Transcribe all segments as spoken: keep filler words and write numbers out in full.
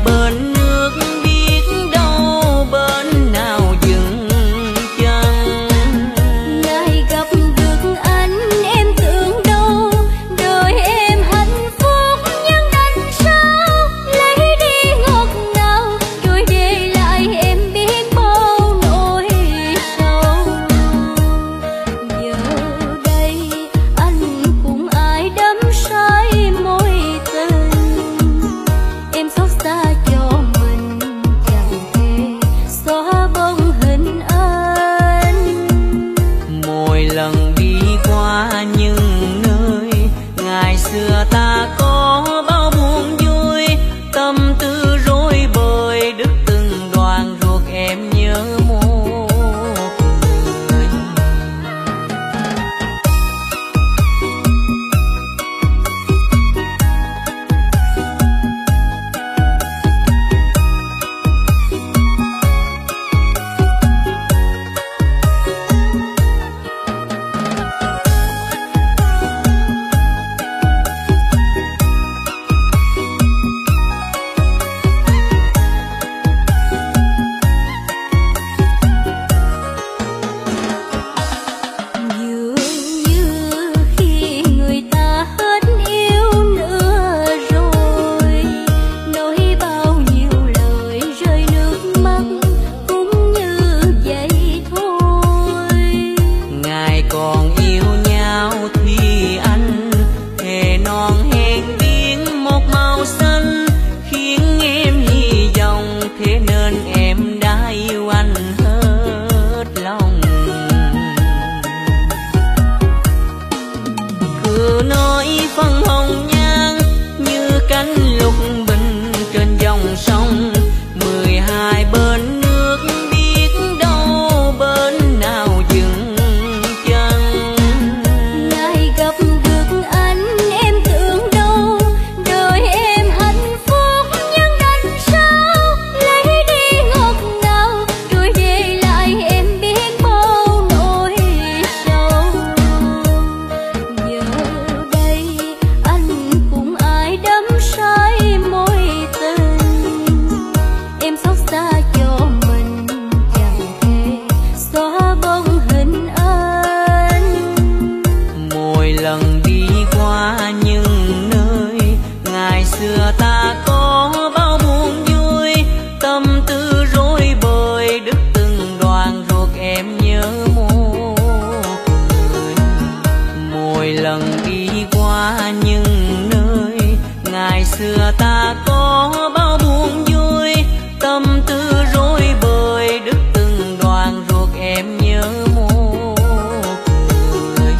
bên nước biết đâu bên nào dừng chân. Ngày gặp được anh em tưởng đâu đời em hạnh phúc, nhưng đánh sao lấy đi ngọt ngào rồi để lại em biết bao nỗi sầu. Giờ đây anh cùng ai đắm say mối tình, em xót xa cho mình chẳng thể xóa bóng hình anh. Mỗi lần đi qua những nơi ngày xưa ta có bao buồn vui, tâm tư rối bời đứt từng đoạn ruột em nhớ một người. Dường như khi người ta hết yêu nữa rồi, nói bao nhiêu lời rơi nước mắt cũng như vậy thôi. Ngài còn yêu nhau thì anh thề non hẹn biển một màu xanh, khiến em hy vọng thế nên em đã yêu anh hết lòng. Cứ nói phân hồng nhan như cánh lục bình trên dòng sông, mười hai bên nước biết đâu bên nào dừng chân. Ngày gặp được anh em tưởng đâu đời em hạnh phúc, nhưng đánh sao lấy đi ngọt ngào rồi để lại em biết bao nỗi sầu. Giờ đây anh cùng ai đắm say mối tình, em xót xa cho mình chẳng thể xóa bóng hình anh. Mỗi lần đi qua những nơi ngày xưa ta có bao buồn vui, tâm tư rối bời đứt từng đoạn ruột em nhớ một người. Mỗi lần đi qua những nơi ngày xưa ta có bao buồn vui, tâm tư rối bời đứt từng đoạn ruột em nhớ một người.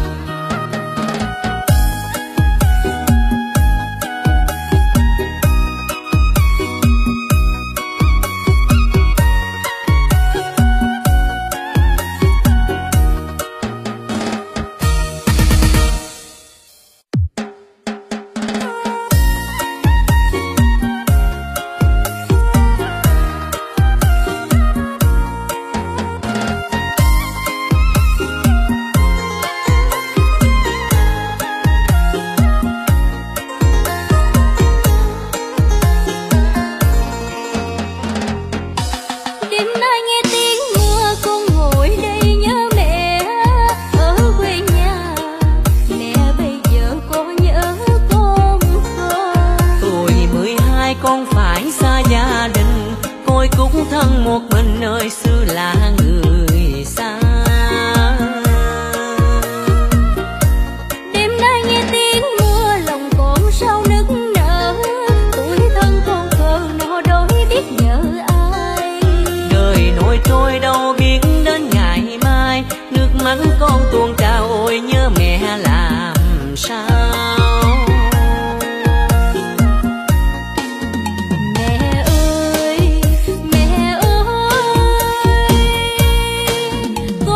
Đêm nay nghe tiếng mưa con ngồi đây nhớ mẹ ở quê nhà. Mẹ bây giờ có nhớ con không? Tuổi mười hai con phải xa gia đình, côi cúc thân một mình nơi xưa là người xa. Đêm nay nghe tiếng mưa lòng con sao nức nở, tuổi thân con thơ nó đôi biết nhớ ai. Đời nổi trôi đâu biết đến ngày mai, nước mắt con tuôn trào ôi nhớ mẹ làm sao. Mẹ ơi, mẹ ơi,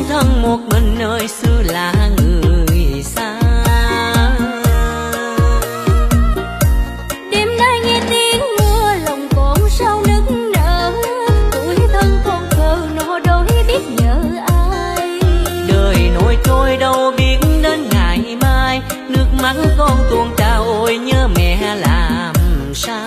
chung thân một mình nơi xưa là người xa. Đêm nay nghe tiếng mưa lòng còn sao nức nở, tuổi thân con thơ nó đôi biết nhớ ai. Đời nổi trôi đâu biết đến ngày mai, nước mắt con tuôn trào ôi nhớ mẹ làm sao.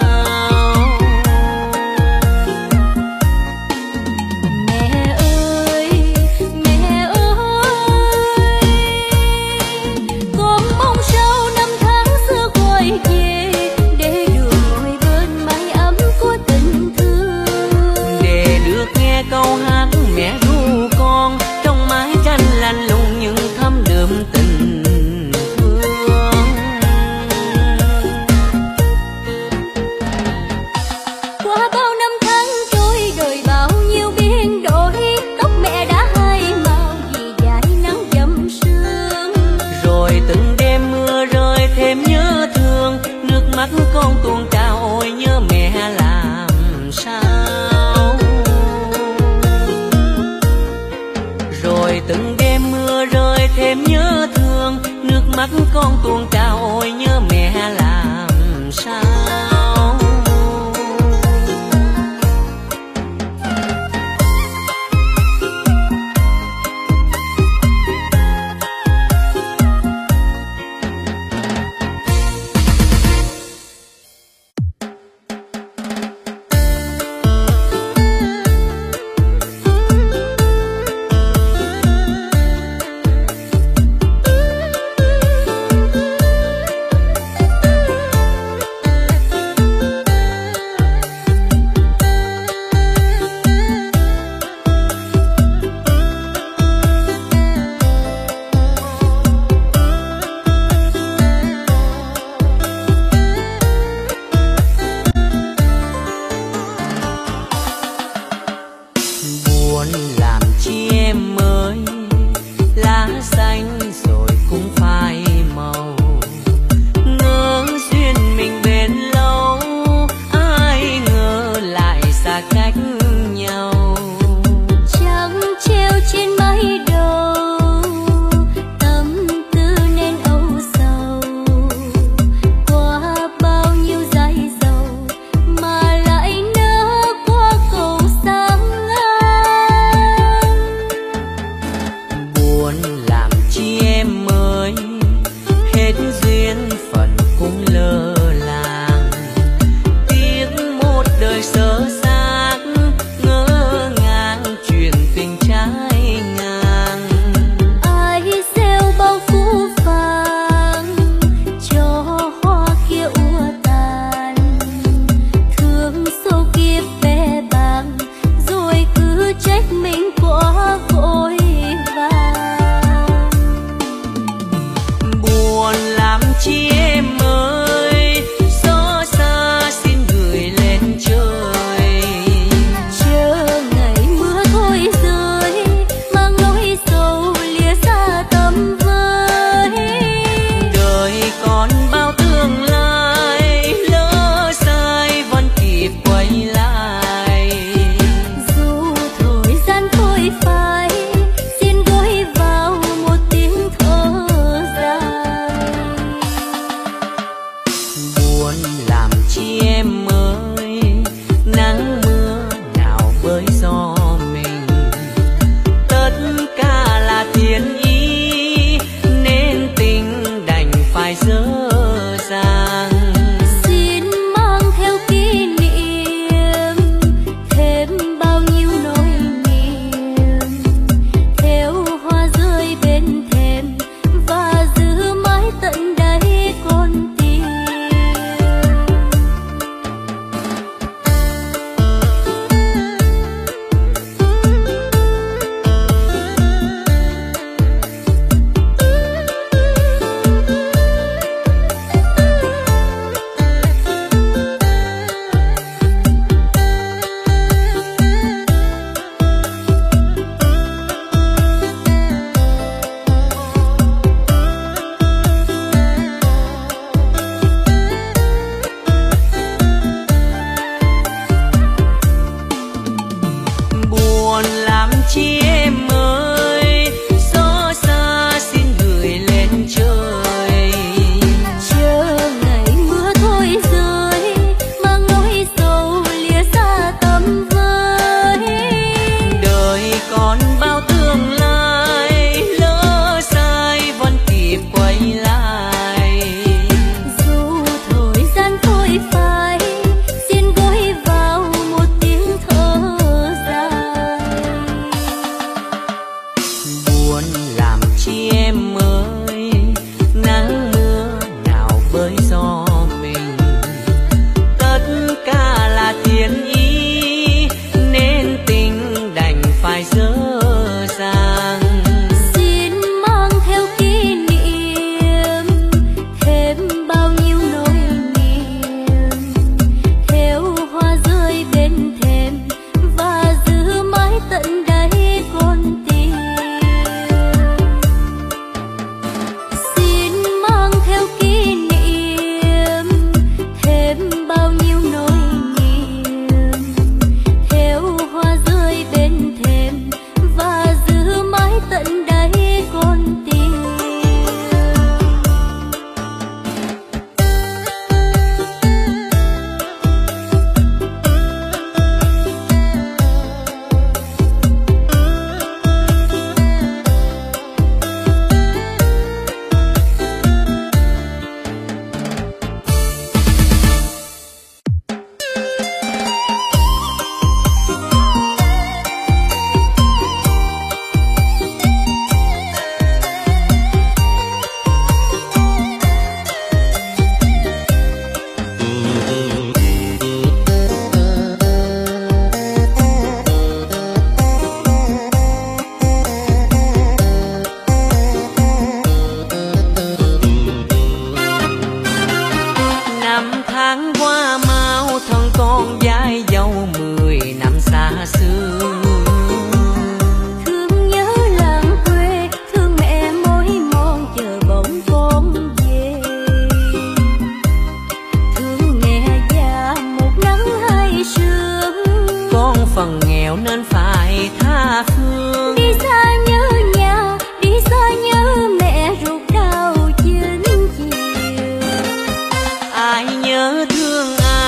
Câu hát mẹ ru con trong mái tranh lạnh lùng nhưng thấm đượm tình thương. Qua bao năm tháng trôi đời bao nhiêu biến đổi, tóc mẹ đã hai màu vì dải nắng dầm sương. Rồi từng đêm mưa rơi thêm nhớ thương, nước mắt con tuôn trào ôi nhớ mẹ làm sao. Rồi từng đêm mưa rơi thêm nhớ thương, nước mắt con tuôn trào ôi nhớ mẹ làm sao.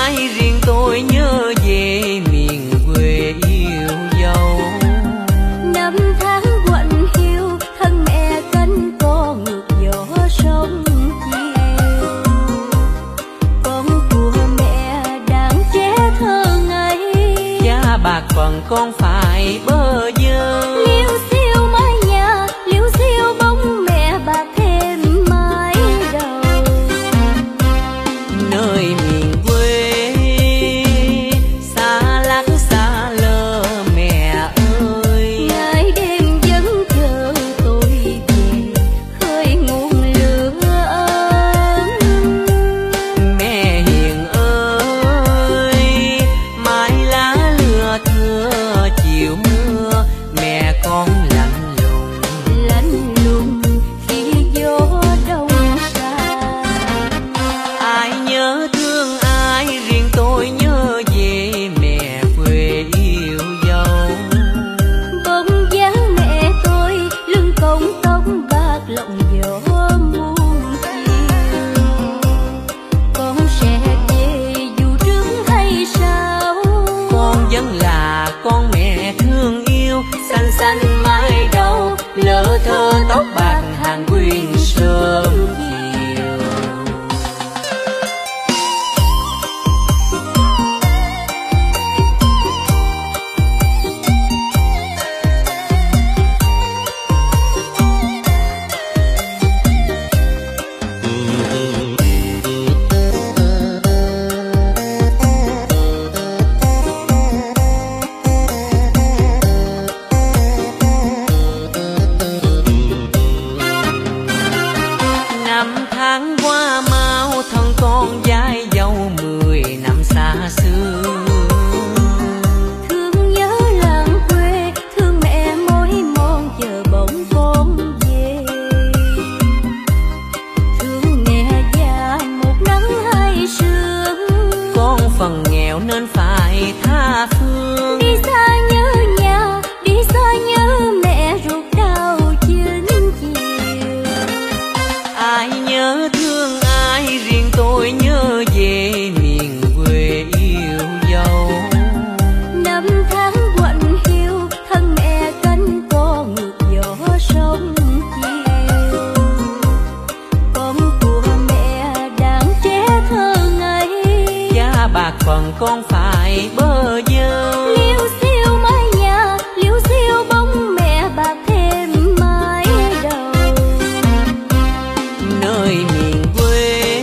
ai riêng tôi nhớ về miền quê yêu dấu. Năm tháng quạnh hiu thân mẹ cánh con ngược gió sông chiều. Con của mẹ đang trẻ thơ ngây, Cha bạc phần con phải bơ vơ. liêu xiêu mái nhà, liêu xiêu bóng mẹ bạc thêm mái đầu. Nơi miền quê xa lắc xa lơ mẹ ơi, Ngày đêm vẫn chờ tôi về khơi nguồn lửa ấm. mẹ hiền ơi. Mái lá lưa thưa chiều mưa, mẹ con lạnh lùng. Lạnh lùng khi gió đông xa. Ai nhớ thương ai riêng tôi nhớ về mẹ quê yêu dấu. Bóng dáng mẹ tôi lưng cong tóc bạc lộng gió muôn chiều. Con sẽ về dù trước hay sau, Con vẫn là con mẹ thương yêu, xanh xanh mái đầu, lỡ thơ tóc bạc hàng quyên sớm chiều. Năm tháng qua mau thân con dai dâu mười năm xa xưa. thương nhớ làng quê, thương mẹ mối mòn chờ bỗng con về. Thương mẹ già một nắng hai sương, Con phần nghèo nên phải tha phương. đi xa nhớ nhà, đi xa nhớ mẹ ruột đau chín chiều. Ai nhớ thương ai riêng tôi nhớ về miền quê yêu dấu. Năm tháng quạnh hiu thân mẹ cánh con ngược gió sông chiều. Con của mẹ đang trẻ thơ ngây, Cha bạc phần con phải bơ vơ. liêu xiêu mái nhà, liêu xiêu bóng mẹ bạc thêm mái đầu. Nơi miền quê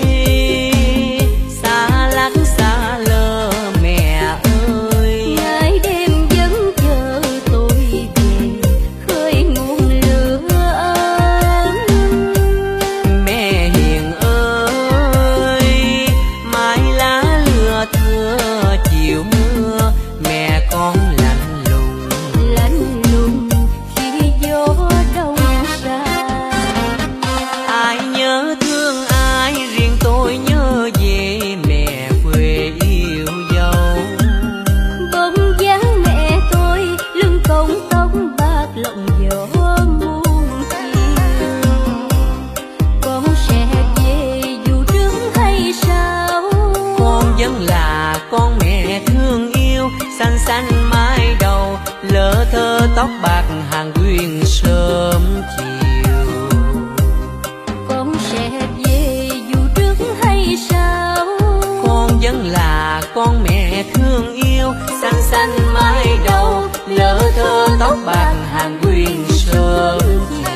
xa lắc xa lơ mẹ ơi, Ngày đêm vẫn chờ tôi về khơi nguồn lửa ấm. mẹ hiền ơi. Mái lá lưa thưa chiều mưa, mẹ con lạnh lùng. Lạnh lùng khi gió đông xa. Ai nhớ thương ai riêng tôi nhớ về mẹ quê yêu dấu. Bóng dáng mẹ tôi lưng cong tóc bạc lộng gió muôn chiều. Con sẽ về dù trước hay sau, Con vẫn là con mẹ thương yêu, xanh xanh mái đầu, lỡ thơ tóc bạc hàng quyên sớm chiều. con sẽ về dù trước hay sau. Con vẫn là con mẹ thương yêu, xanh xanh mái đầu, lỡ thơ tóc bạc hàng quyên sớm chiều.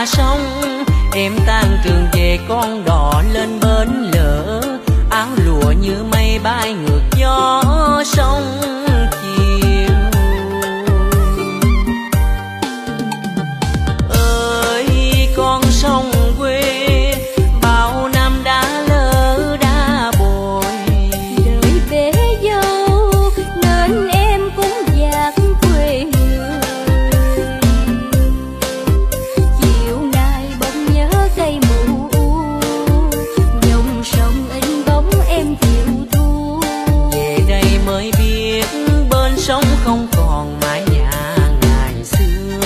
sông. Em tan trường về con đò lên bến lỡ, áo lụa như mây bay ngược gió sông chiều. Ơi con sông quê bao năm đã lỡ đã bồi, đời bể dâu nên em cũng dạt quê người. Chiều nay bỗng nhớ cây mù dòng sông in bóng em chiều thu. Về đây mới biết bên sông không còn mái nhà ngày xưa.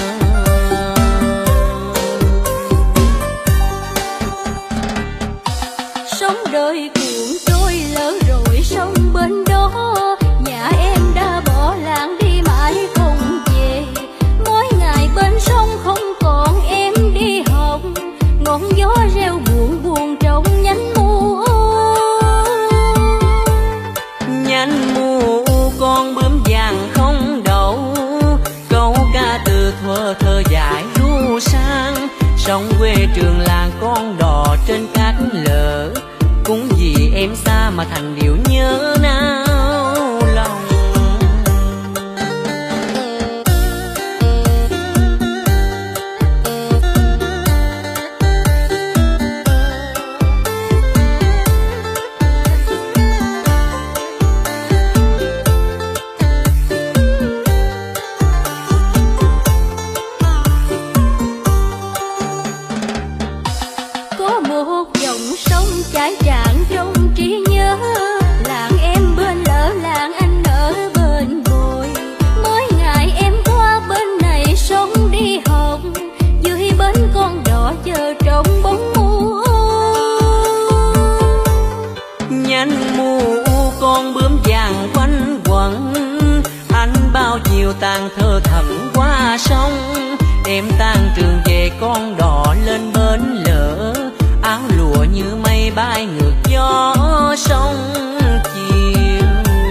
Sóng đời cuộn trôi lỡ rồi sông bên đó, nhà em đã bỏ làng đi mãi không về. Mỗi ngày bên sông không còn em đi học, ngọn gió reo buồn buồn trong nhánh mùa. Nhánh mù con bướm vàng không đậu, câu ca từ thuở thơ dài ru sang. Sông quê trường làng con đò trên cát lở, cũng vì em xa mà thành điều nhớ nao lòng. Có một dòng sông chảy tràn trong trí nhớ, làng em bên lỡ làng anh ở bên bồi. Mỗi ngày em qua bên này sông đi học, dưới bến con đò chờ trong bóng mùa. Nhánh mù con bướm vàng quanh quẩn, anh bao chiều tàn thơ thẩn qua sông. Em tan trường về con đò lên bến lỡ, áo lụa như mây bay ngược gió sông chiều.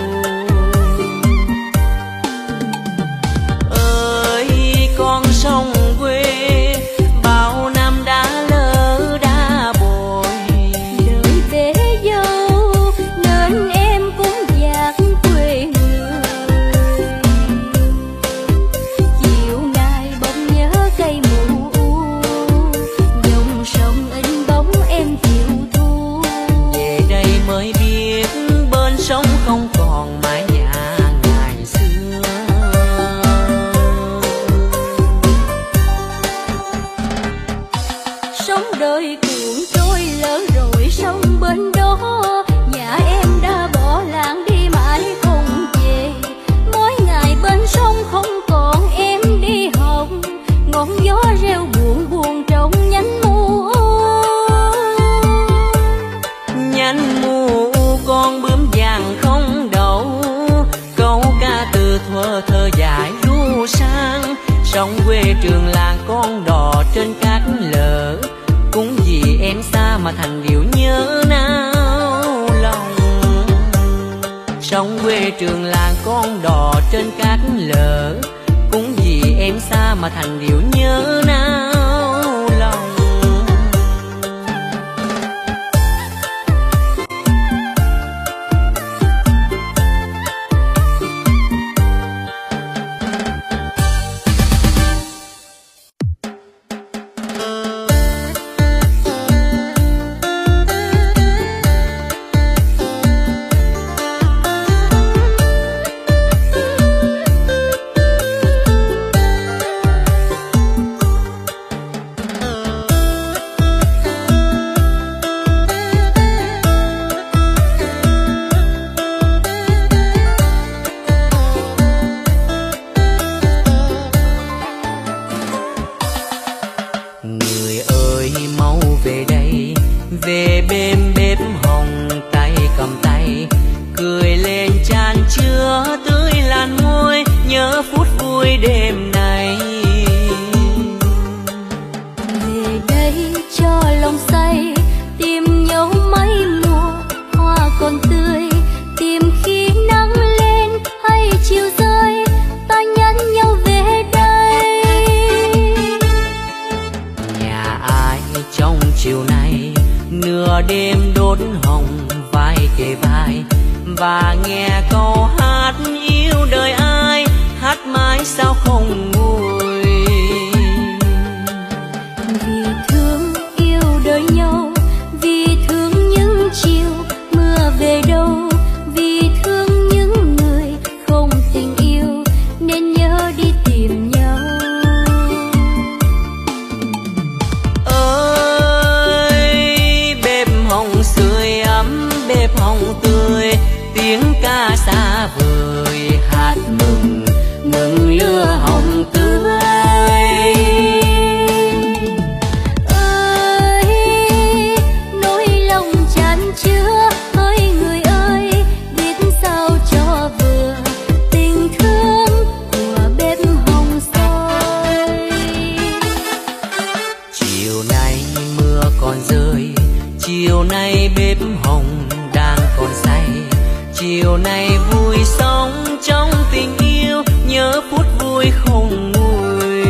Ơi con sông quê bao năm đã lỡ đã bồi, Đời bể dâu nên em cũng dạt quê người. Chiều nay bỗng nhớ cây mù dòng sông in bóng em chiều thu. về đây mới biết bên sông không còn mái nhà ngày xưa. Sóng đời cuộn trôi lỡ rồi sông bên đó, nhà em đã bỏ làng đi mãi không về. Mỗi ngày bên sông không còn em đi học, ngọn gió reo buồn buồn trong nhánh mùa. Nhánh mù con bướm vàng không đậu, câu ca từ thuở thơ dài ru sang. Sông quê trường làng con đò trên cát lở, cũng vì em xa mà thành điều nhớ nao lòng. Sông quê trường làng con đò trên cát lở, cũng vì em xa mà thành điều nhớ nao lòng. nửa đêm đốt hồng vai kề vai và nghe câu hát yêu đời ai, hát mãi sao không nguôi. Vì thương yêu đời nhau, vì thương những chiều mưa về đâu, vì thương những người không tình yêu nên nhớ đi tìm nhau. Ơi bếp hồng sưởi ấm, bếp hồng tươi, tiếng ca xa vời hát mừng mừng lửa hồng tươi. Ơi nỗi lòng chan chứa, ơi người ơi biết sao cho vừa tình thương của bếp hồng soi. Chiều nay mưa còn rơi, chiều nay bếp hồng đang còn say, chiều nay vui sống trong tình yêu, nhớ phút vui không nguôi.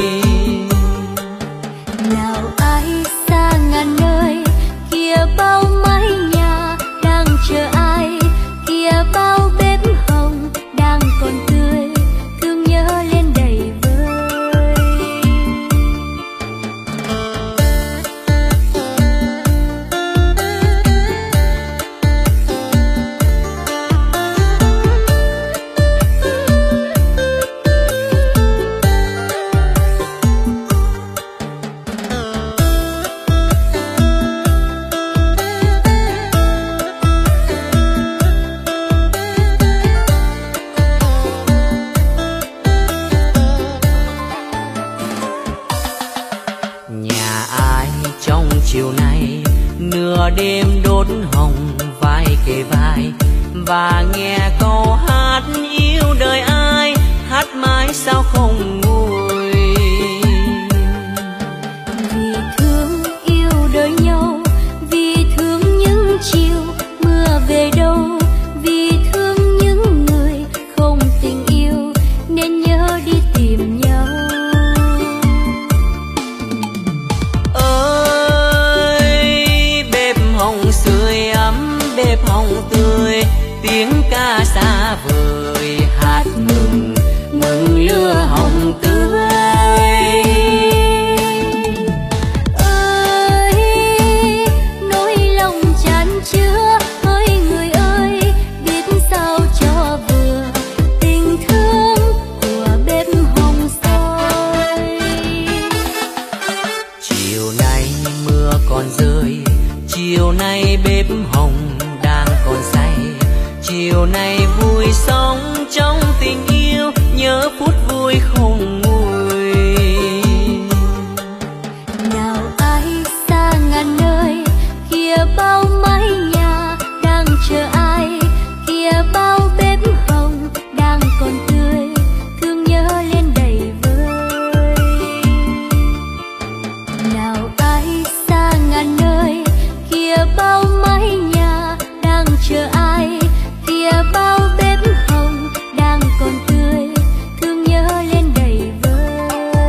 Nào ai xa ngàn nơi, kia bao mái nhà đang chờ ai, kia bao bếp hồng đang còn tươi, thương nhớ lên đầy vơi. Nhà ai trong chiều nay nửa đêm đốt hồng vai kề vai và nghe câu hát yêu đời ai, hát mãi sao không nguôi. Vì thương yêu đời nhau, vì thương những chiều mưa về đâu, vì thương những người không tình yêu nên nhớ đi tìm nhau. Ơi bếp hồng sưởi ấm, bếp hồng tươi, tiếng ca xa vời hát mừng mừng lửa hồng tươi. Ơi nỗi lòng chan chứa, ơi người ơi biết sao cho vừa tình thương của bếp hồng soi. Chiều nay mưa còn rơi, chiều nay bếp hồng đang còn say, chiều nay vui sống trong tình yêu, nhớ phút vui không nguôi. Nào ai xa ngàn nơi, kia bao mái nhà đang chờ ai, kia bao bếp hồng đang còn tươi, thương nhớ lên đầy vơi. Nào ai xa ngàn nơi, kia bao mái nhà đang chờ ai, kia bao bếp hồng đang còn tươi, thương nhớ lên đầy vơi.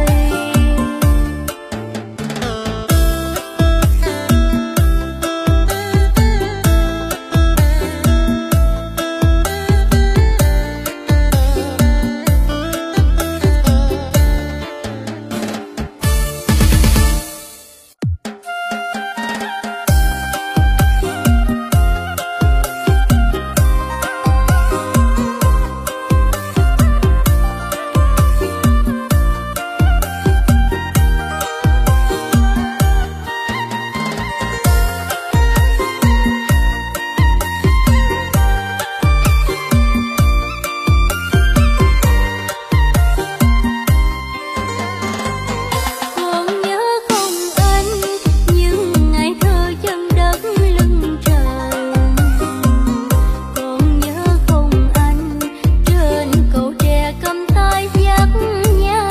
Còn nhớ không anh những ngày thơ chân đất lưng trời, còn nhớ không anh trên cầu tre cầm tay dắt nhau.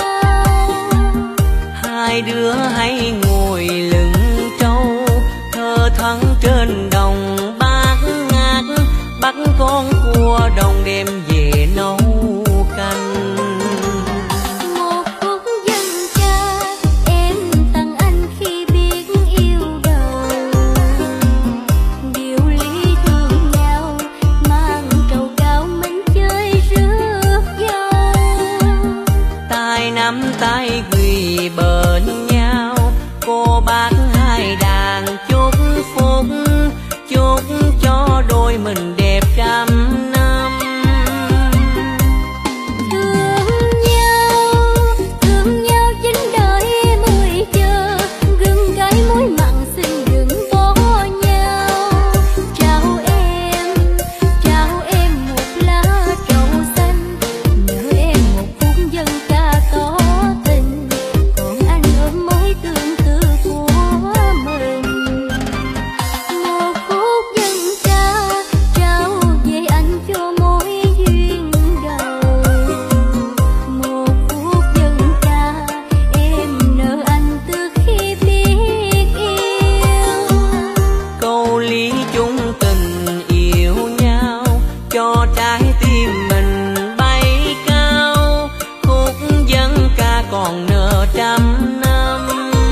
Hai đứa hãy ngồi lưng trâu, thơ thẫn trên đồng bát ngát, bắt con cua đồng đem về nấu canh. Một khúc dân ca em tặng anh khi biết yêu đời, mình đẹp trăm năm. Thương nhau, thương nhau chính đời mười giờ, gừng cái mối mặn xin đừng bỏ nhau. Trao em, trao em một lá trầu xanh, nhớ em một phút dân ca tỏ tình, còn anh ôm mối tương tư của mình. Một phút dân ca trao về anh cho mối duyên đầu, một phút dân ca em nợ anh từ khi biết yêu. Câu lý chung tình yêu nhau, cho trái tim mình bay cao, khúc dân ca còn nợ trăm năm.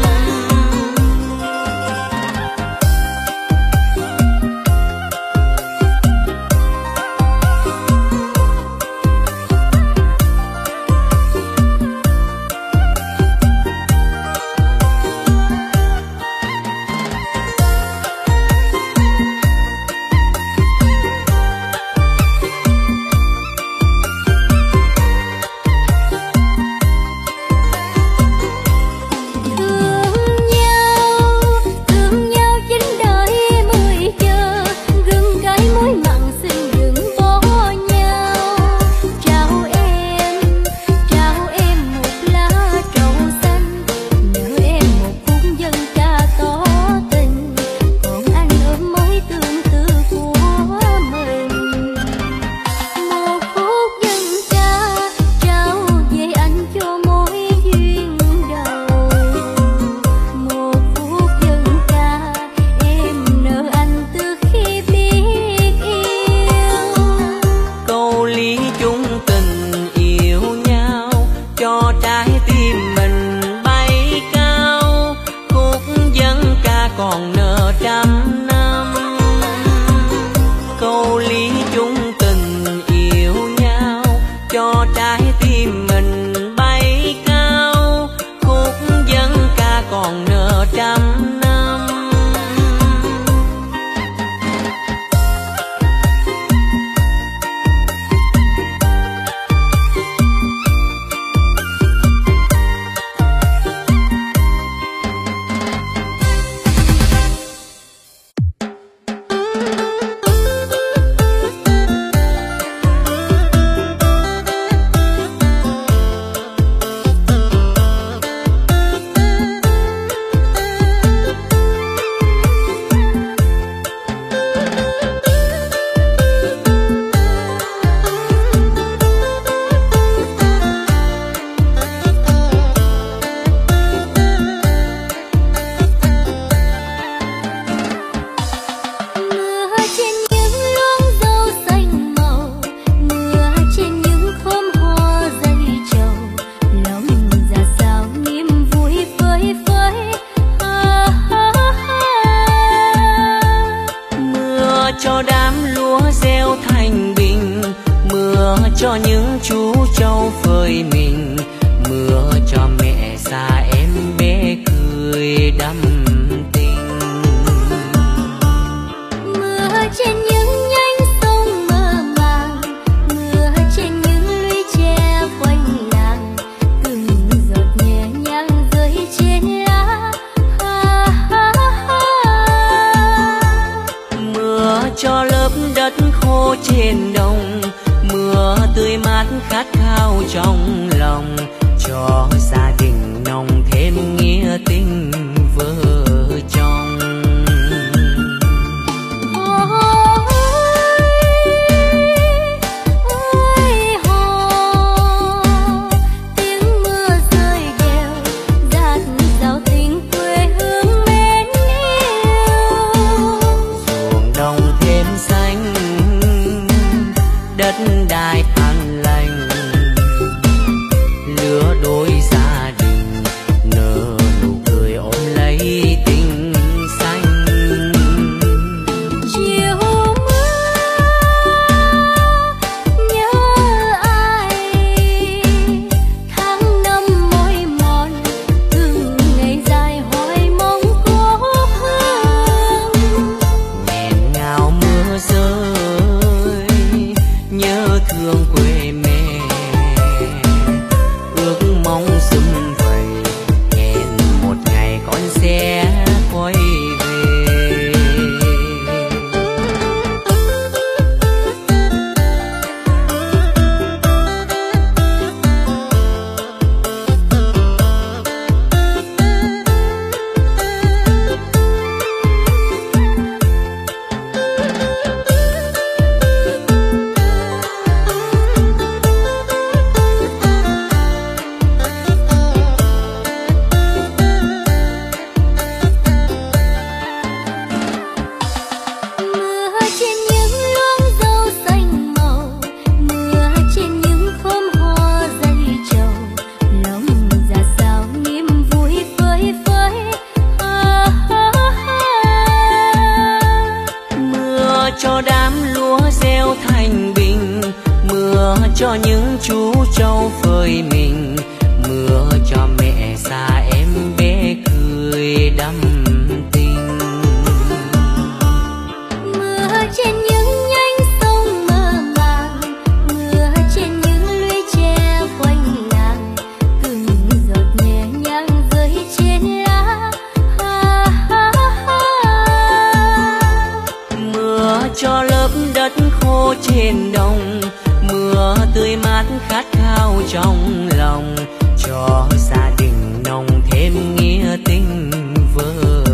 Thương nhau, thương nhau chính đời mười giờ, gừng cái mối mặn xin đừng bỏ nhau. Trao em, trao em một lá trầu xanh, nhớ em một phút dân ca tỏ tình, còn anh ôm mối tương tư của mình. Một phút dân ca trao về anh cho mối duyên đầu, một phút dân ca em nợ anh từ khi biết yêu. Câu lý chung tình yêu nhau, cho trái tim mình bay cao, khúc dân ca còn nợ trăm năm. Câu lý chung tình yêu nhau, cho trái tim mình bay cao, khúc dân ca còn nợ trăm năm. Mưa trên những luống rau xanh màu, mưa trên những khóm hoa dây trầu, lòng dạ sao niềm vui phơi phới. Ha ha ha. Mưa cho đám lúa gieo thành bình, mưa cho những chú trâu phơi mình, mưa cho mẹ già em bé cười đắm tình. Mưa trên những nhánh sông mơ màng, mưa trên những lũy tre quanh làng, từng giọt nhẹ nhàng rơi trên lá. Ha ha ha. Mưa cho lớp đất khô trên đồng, mưa tươi mát khát khao trong lòng, cho gia đình nồng thêm nghĩa tình vợ chồng. Ôi hồ, tiếng mưa rơi đều dạt dào tình quê hương mến yêu. Ruộng đồng thêm xanh, đất đai an lành, lứa đôi gia đình nở nụ cười ôm lấy tình xanh. Chiều mưa nhớ ai, tháng năm mỏi mòn, từng ngày dài hoài mong có hương. Nghẹn ngào mưa rơi thương quê mẹ. Ước mong sum vầy hẹn một ngày con sẽ quay về. Cho những chú trâu phơi mình, mưa cho mẹ xa em bé cười đắm tình. Mưa trên những nhánh sông mơ màng, mưa trên những lũy tre quanh làng, từng giọt nhẹ nhàng rơi trên lá. Ha, ha, ha. Mưa cho lớp đất khô trên đồng, mưa tươi mát khát khao trong lòng, cho gia đình nồng thêm nghĩa tình vợ